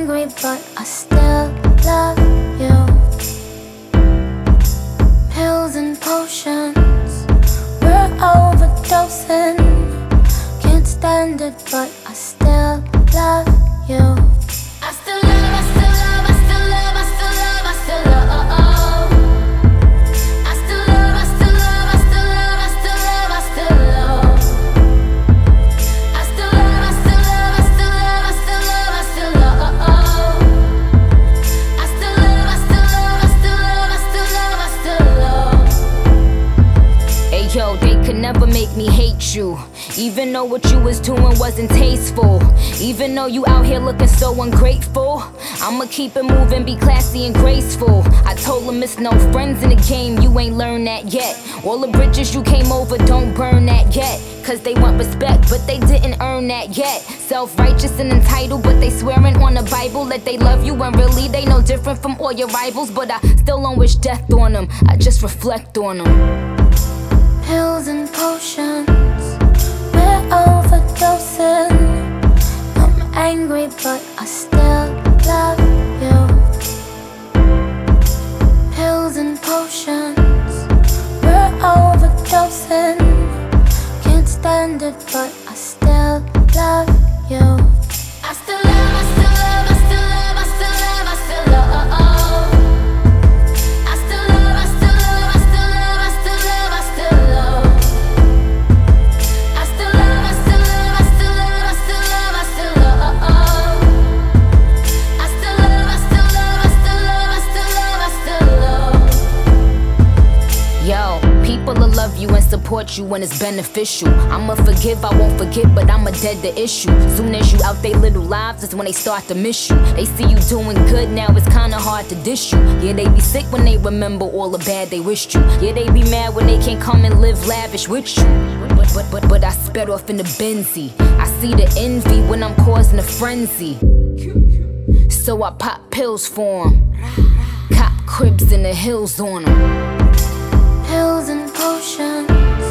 angry, but I still love you. Pills and potions, we're overdosing. Can't stand it, but I still love you. I still love, I still love, I still love, I still love, I still love. I still love, I still love, I still love, I still love, I still love. I still love, I still love, I still love, I still love, I still love. I still love, I still love, I still love, I still love, I still love. Hey yo, they could never make me hate you. Even though what you was doing wasn't tasteful. Even though you out here looking so ungrateful, I'ma keep it moving, be classy and graceful. I told them it's no friends in the game, you ain't learned that yet. All the bridges you came over, don't burn that yet. Cause they want respect, but they didn't earn that yet. Self-righteous and entitled, but they swearing on the Bible that they love you, and really they no different from all your rivals. But I still don't wish death on them, I just reflect on them. Pills and potions, we're overdosing. I'm angry, but I still love you. Pills and potions, we're overdosing. Can't stand it, but I still love you. I still love, I still love, I still love, I still love, I still love. I still love, I still love, I still love, I still love, I still love. I still love, I still love, I still love, I still love, I still love. I still love, I still love, I still love, I still love, I still love. Yo, people will love you and support you when it's beneficial. I'ma forgive, I won't forget, but I'ma dead the issue. Soon as you out they little lives, is when they start to miss you. They see you doing good now, it's kinda hard to dish you. Yeah, they be sick when they remember all the bad they wished you. Yeah, they be mad when they can't come and live lavish with you. But I sped off in the Benzie. I see the envy when I'm causing a frenzy. So I pop pills for 'em. Cop cribs in the hills on 'em. Pills and potions,